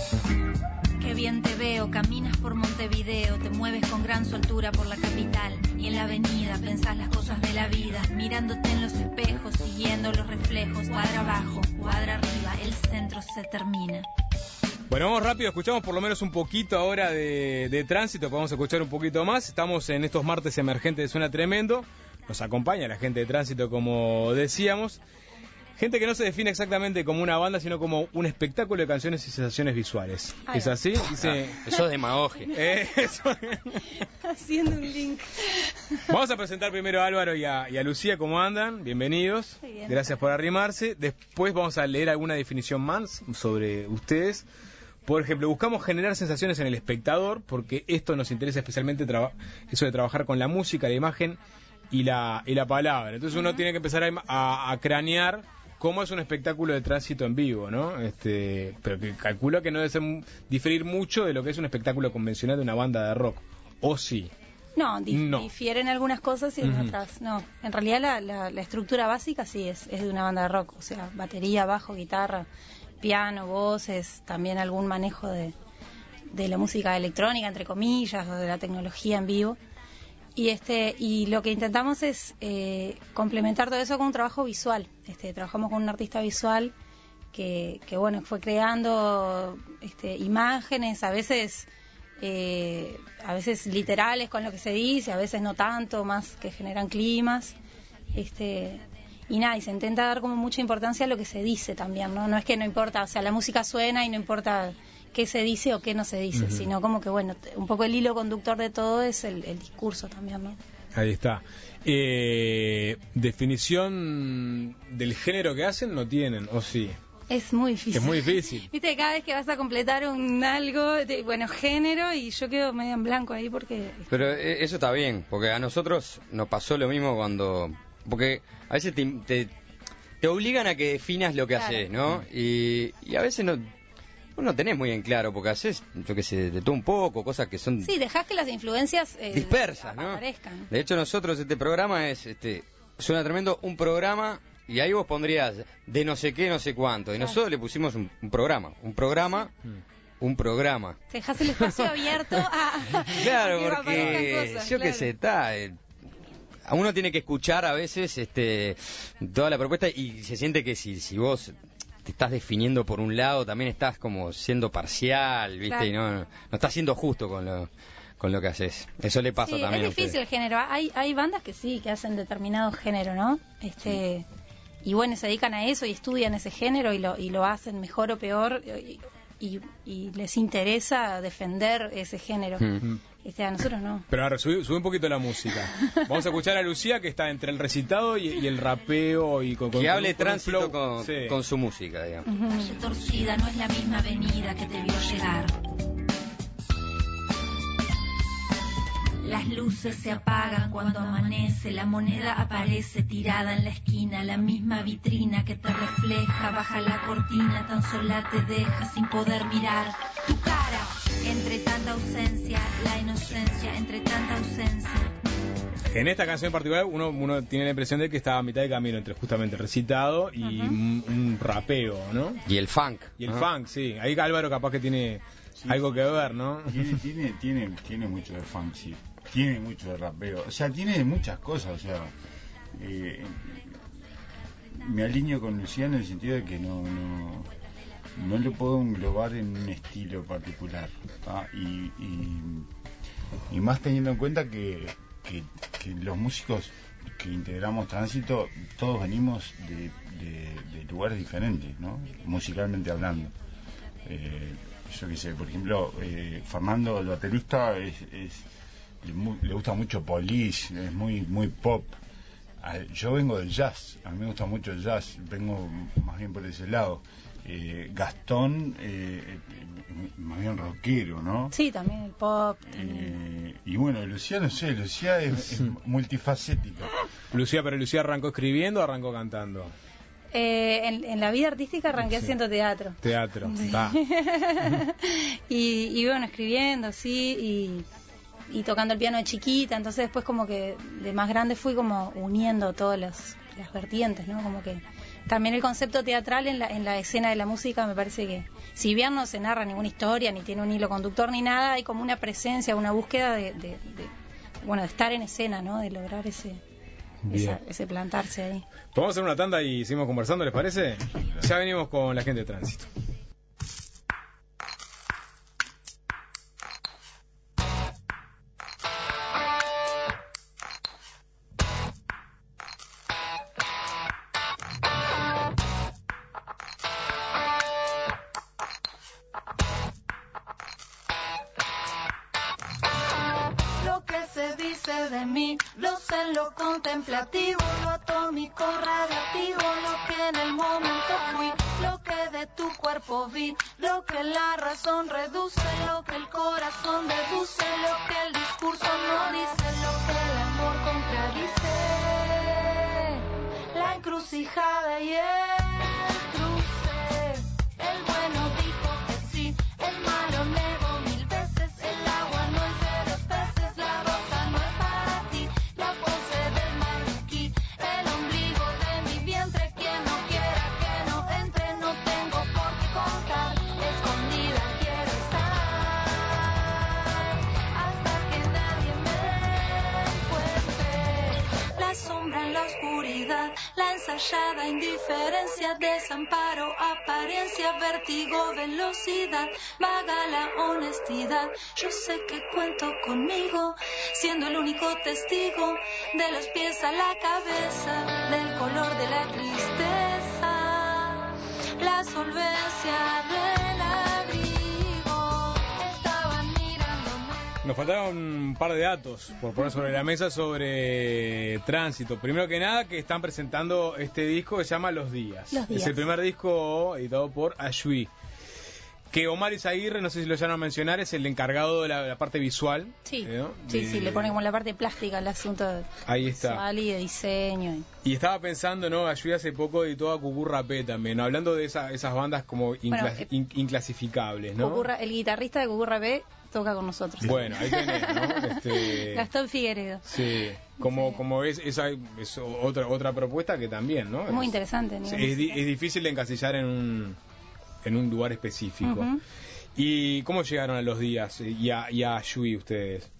Qué bien te veo, caminas por Montevideo, te mueves con gran soltura por la capital y en la avenida pensás las cosas de la vida, mirándote en los espejos, siguiendo los reflejos, cuadra abajo, cuadra arriba, el centro se termina. Bueno, vamos rápido, escuchamos por lo menos un poquito ahora de tránsito, podemos escuchar un poquito más. Estamos en estos martes emergentes de Suena Tremendo, nos acompaña la gente de tránsito como decíamos. Gente que no se define exactamente como una banda, sino como un espectáculo de canciones y sensaciones visuales. ¿Es así? Dice... Eso es demagogia. Haciendo un link. Vamos a presentar primero a Álvaro y a Lucía, ¿cómo andan? Bienvenidos. Bien. Gracias por arrimarse. Después vamos a leer alguna definición más sobre ustedes. Por ejemplo, buscamos generar sensaciones en el espectador, porque esto nos interesa especialmente, eso de trabajar con la música, la imagen y la palabra. Entonces uno tiene que empezar a cranear cómo es un espectáculo de tránsito en vivo, ¿no? Pero que calculo que no debe diferir mucho de lo que es un espectáculo convencional de una banda de rock. ¿O sí? No, difieren algunas cosas y en otras no. En realidad la estructura básica sí es de una banda de rock. O sea, batería, bajo, guitarra, piano, voces, también algún manejo de la música electrónica, entre comillas, o de la tecnología en vivo. Y lo que intentamos es complementar todo eso con un trabajo visual. Trabajamos con un artista visual que fue creando imágenes, a veces literales con lo que se dice, a veces no tanto, más que generan climas. Y se intenta dar como mucha importancia a lo que se dice también, ¿no? No es que no importa, o sea, la música suena y no importa qué se dice o qué no se dice, sino como que, un poco el hilo conductor de todo es el discurso también, ¿no? Ahí está. ¿Definición del género que hacen no tienen, o sí? Es muy difícil. Es muy difícil. Viste, cada vez que vas a completar género, y yo quedo medio en blanco ahí porque... Pero eso está bien, porque a nosotros nos pasó lo mismo porque a veces te obligan a que definas lo que haces, ¿no? Y a veces no tenés muy en claro, porque haces, yo qué sé, de todo un poco, cosas que son... Sí, dejás que las influencias dispersas, ¿no? Aparezcan. De hecho, nosotros, este programa Suena Tremendo, un programa, y ahí vos pondrías de no sé qué, no sé cuánto, y nosotros le pusimos un programa. Dejás el espacio abierto a... Claro, a que porque cosas, yo qué sé, a uno tiene que escuchar a veces toda la propuesta, y se siente que si vos te estás definiendo por un lado, también estás como siendo parcial, ¿viste? Claro. Y no estás siendo justo con lo que haces. Eso le pasa también. Es difícil el género. Hay bandas que sí, que hacen determinado género, ¿no? Y se dedican a eso y estudian ese género y lo hacen mejor o peor y les interesa defender ese género. A nosotros no. Pero ahora sube un poquito la música. Vamos a escuchar a Lucía, que está entre el recitado y el rapeo y que hable tránsito con su música, digamos. Torcida no es la misma avenida que te vio llegar. Las luces se apagan cuando amanece, la moneda aparece tirada en la esquina, la misma vitrina que te refleja, baja la cortina, tan sola te deja sin poder mirar tu cara. Entre tanta ausencia, la inocencia, entre tanta ausencia. En esta canción en particular uno tiene la impresión de que está a mitad de camino entre justamente el recitado y un rapeo, ¿no? Y el funk. Y el funk, sí. Ahí Álvaro capaz que tiene algo que ver, ¿no? Tiene mucho de funk, sí. Tiene mucho de rapeo. O sea, tiene muchas cosas, o sea... me alineo con Luciano en el sentido de que no lo puedo englobar en un estilo particular, ¿tá? Y más teniendo en cuenta que los músicos que integramos Tránsito todos venimos de lugares diferentes, ¿no? Musicalmente hablando. Yo qué sé, por ejemplo, Fernando, el baterista, le gusta mucho Police, es muy pop. Yo vengo del jazz, a mí me gusta mucho el jazz, vengo más bien por ese lado. Gastón, más bien rockero, ¿no? Sí, también el pop. Y Lucía, no sé, Lucía es multifacética. Pero Lucía arrancó escribiendo o arrancó cantando. En la vida artística arranqué haciendo teatro. Teatro, sí. Va. y escribiendo, sí, y tocando el piano de chiquita, entonces después como que de más grande fui como uniendo todas las vertientes, ¿no? Como que también el concepto teatral en la escena de la música me parece que, si bien no se narra ninguna historia, ni tiene un hilo conductor ni nada, hay como una presencia, una búsqueda de estar en escena, ¿no? De lograr ese plantarse ahí. Vamos a hacer una tanda y seguimos conversando, ¿les parece? Ya venimos con la gente de tránsito. De mí, lo sé en lo contemplativo, lo atómico, radiactivo, lo que en el momento fui, lo que de tu cuerpo vi, lo que la razón reduce, lo que el corazón deduce, lo que el discurso no dice, lo que el amor contradice, la encrucijada y el cruce, el bueno dijo que sí, el malo negó 1000 veces, el agua no es de los peces, la rosa no es para ti, la pose del maniquí, el ombligo de mi vientre, quien no quiera que no entre, no tengo por qué contar, escondida quiero estar, hasta que nadie me encuentre, la sombra en la oscuridad, la ensayada indiferencia, desamparo, apariencia, vértigo, velocidad, vaga la honestidad, yo sé que cuento conmigo, siendo el único testigo, de los pies a la cabeza, del color de la tristeza, la solvencia del abrigo, estaban mirándome. Nos faltaron un par de datos por poner sobre la mesa sobre Tránsito. Primero que nada, que están presentando este disco que se llama Los Días. Es el primer disco editado por Ayuí. Que Omar Izaguirre, no sé si lo llaman a mencionar, es el encargado de la parte visual. Sí, ¿no? Sí, le pone como la parte plástica al asunto ahí está. Visual y de diseño. Y estaba pensando, ¿no? Ayuí hace poco editó a Cucú Rapé también, ¿no? Hablando de esas bandas como inclasificables, ¿no? El guitarrista de Cucú Rapé toca con nosotros. Bueno, ahí tenés, ¿no? Gastón Figueredo. Sí, como ves, esa es otra propuesta que también, ¿no? Muy interesante. Es difícil de encasillar en un lugar específico. Uh-huh. ¿Y cómo llegaron a Los Días y a Ayuí ustedes?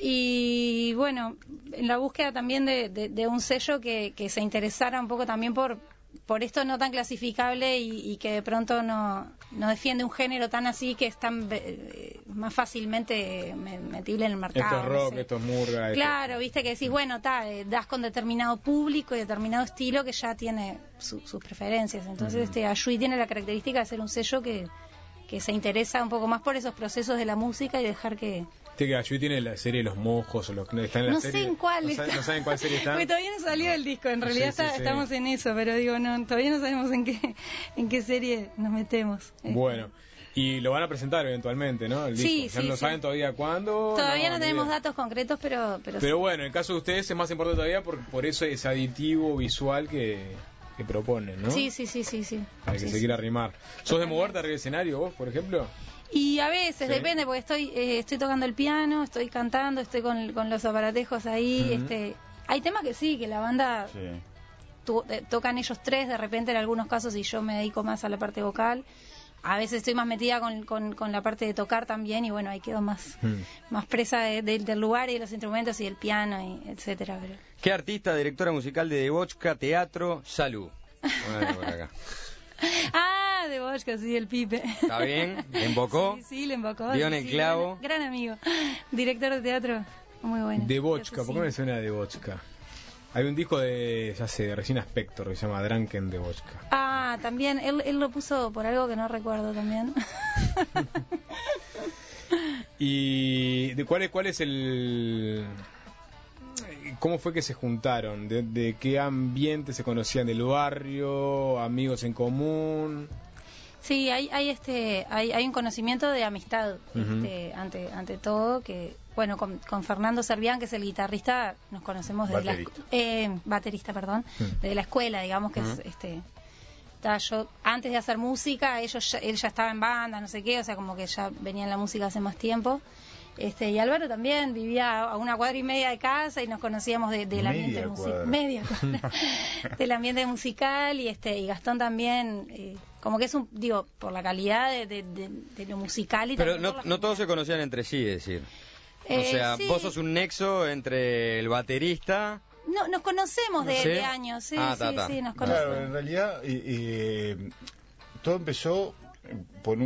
Y bueno, en la búsqueda también de un sello que se interesara un poco también por esto no tan clasificable y que de pronto no defiende un género tan así que es tan más fácilmente metible en el mercado. Esto es rock, esto es murga. Claro, viste que decís, bueno, das con determinado público y determinado estilo que ya tiene sus preferencias. Entonces Ayuí tiene la característica de ser un sello que se interesa un poco más por esos procesos de la música y dejar que... Que Ayuí tiene la serie Los Mojos, o los que están en la serie. No sé en cuál no saben cuál serie están. Porque todavía no salió el disco, en realidad estamos en eso, pero digo, no, todavía no sabemos en qué serie nos metemos. Bueno, y lo van a presentar eventualmente, ¿no? El disco. Ya no saben todavía cuándo. Todavía no tenemos datos concretos, pero bueno, en el caso de ustedes es más importante todavía por eso ese aditivo visual que proponen, ¿no? Sí. Para que se quiera arrimar. ¿Sos de moverte arriba del escenario vos, por ejemplo? Y a veces, depende, porque estoy tocando el piano, estoy cantando, estoy con los aparatejos ahí. Uh-huh. Hay temas que sí, que la banda tocan ellos tres, de repente en algunos casos, y yo me dedico más a la parte vocal. A veces estoy más metida con la parte de tocar también, y bueno, ahí quedo más presa del lugar y de los instrumentos y del piano, y etcétera. Pero... ¿Qué artista, directora musical de Debochka Teatro? Salud. Bueno, por acá. De Bochka, sí, el Pipe. ¿Está bien? ¿Le invocó? Sí, le invocó. Dio en el clavo. Gran amigo. Director de teatro, muy bueno. Debochka, ¿por qué me suena Debochka? Hay un disco de Regina Spector que se llama Drunken Debochka. También, él lo puso por algo que no recuerdo también. ¿Y de cuál es el... ¿Cómo fue que se juntaron? ¿De qué ambiente se conocían del barrio? ¿Amigos en común? Sí, hay un conocimiento de amistad, ante todo, que bueno, con Fernando Servián, que es el guitarrista, nos conocemos desde baterista, desde la escuela, digamos, que yo antes de hacer música, él ya estaba en banda, no sé qué, o sea, como que ya venía en la música hace más tiempo. Y Álvaro también vivía a una cuadra y media de casa y nos conocíamos del ambiente musical. Media cuadra. Del ambiente musical y Gastón también, como que es por la calidad de lo musical y pero no todos se conocían entre sí, es decir. O sea, sí. vos sos un nexo entre el baterista. No, nos conocemos de años, sí, nos conocemos. Claro, en realidad todo empezó por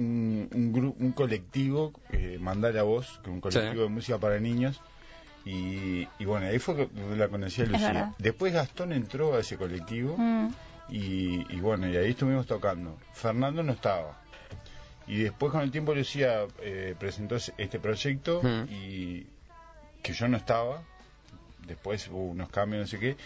un colectivo, Mandar a Voz, que es un colectivo de música para niños, y bueno, ahí fue que la conocí a Lucía. Después Gastón entró a ese colectivo, y bueno, y ahí estuvimos tocando. Fernando no estaba. Y después con el tiempo Lucía presentó este proyecto, y que yo no estaba. Después hubo unos cambios, no sé qué,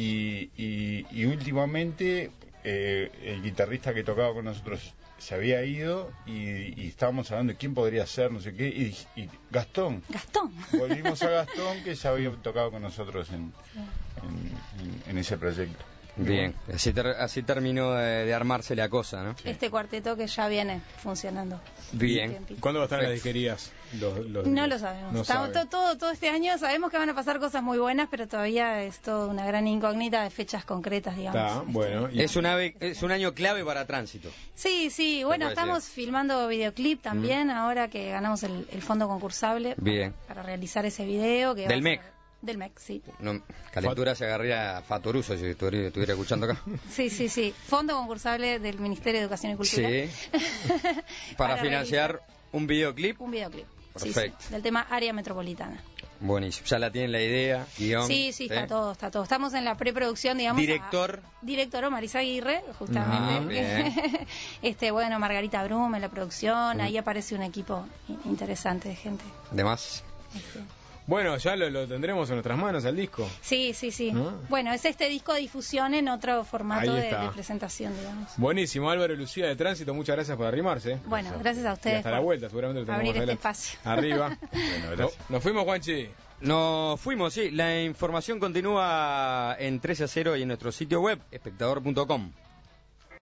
y últimamente el guitarrista que tocaba con nosotros se había ido y estábamos hablando de quién podría ser, no sé qué, y Gastón. Volvimos a Gastón, que ya había tocado con nosotros en ese proyecto. Bien, así terminó de armarse la cosa, ¿no? Este cuarteto que ya viene funcionando. Bien. ¿Cuándo va a estar en las disquerías? No lo sabemos. Todo este año sabemos que van a pasar cosas muy buenas, pero todavía es toda una gran incógnita de fechas concretas, digamos. Bueno. Es un año clave para Tránsito. Sí. Bueno, estamos filmando videoclip también, ahora que ganamos el fondo concursable. Bien. Para realizar ese video. Del MEC. Del MEC, sí. No, calentura se agarraría Fatoruso si estuviera escuchando acá. Sí. Fondo concursable del Ministerio de Educación y Cultura. Sí. para financiar un videoclip. Un videoclip. Perfecto. Sí, del tema Área Metropolitana. Buenísimo. Ya la tienen la idea, guión. Sí, está todo. Estamos en la preproducción, digamos. Director Omar Izaguirre, justamente. Bueno, Margarita Brum en la producción. Ahí aparece un equipo interesante de gente. De más. Bueno, ya lo tendremos en nuestras manos al disco. Sí. ¿No? Bueno, es este disco de difusión en otro formato de presentación, digamos. Buenísimo, Álvaro y Lucía de Tránsito, muchas gracias por arrimarse. Bueno, gracias a ustedes. Y hasta la vuelta, seguramente lo tendremos abrir este espacio. Arriba. Bueno, gracias. Nos fuimos, Juanchi. Nos fuimos, sí. La información continúa en 13 a 0 y en nuestro sitio web, espectador.com.